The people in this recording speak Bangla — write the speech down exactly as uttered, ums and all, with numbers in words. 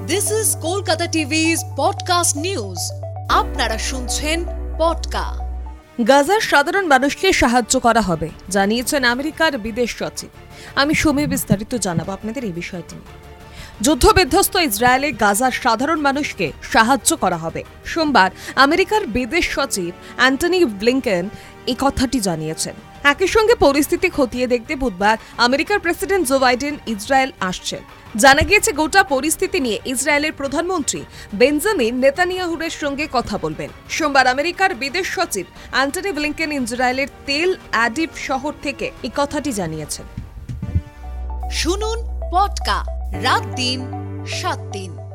This is Kolkata টিভি's podcast news. আপনারা শুনছেন পডকা। গাজার সাধারণ মানুষকে সাহায্য করা হবে জানিয়েছেন আমেরিকার বিদেশ সচিব। আমি সময় বিস্তারিত জানাবো আপনাদের এই বিষয়টি নিয়ে। যুদ্ধবিধ্বস্ত ইসরায়েলে গাজার সাধারণ মানুষকে সাহায্য করা হবে। সোমবার আমেরিকার বিদেশ সচিব অ্যান্টনি ব্লিংকেন এই কথাটি জানিয়েছেন। একই সঙ্গে পরিস্থিতি খতিয়ে দেখতে বুধবার আমেরিকার প্রেসিডেন্ট জো বাইডেন ইসরায়েল আসছেন। জানা গিয়েছে গোটা পরিস্থিতি নিয়ে ইসরায়েলের প্রধানমন্ত্রী বেঞ্জামিন নেতানিয়াহুর সঙ্গে কথা বলবেন। সোমবার আমেরিকার বিদেশ সচিব অ্যান্টনি ব্লিংকেন ইসরায়েলের তেল অ্যাভিভ শহর থেকে এই কথাটি জানিয়েছেন। শুনুন পডকা রাত দিন সাত দিন।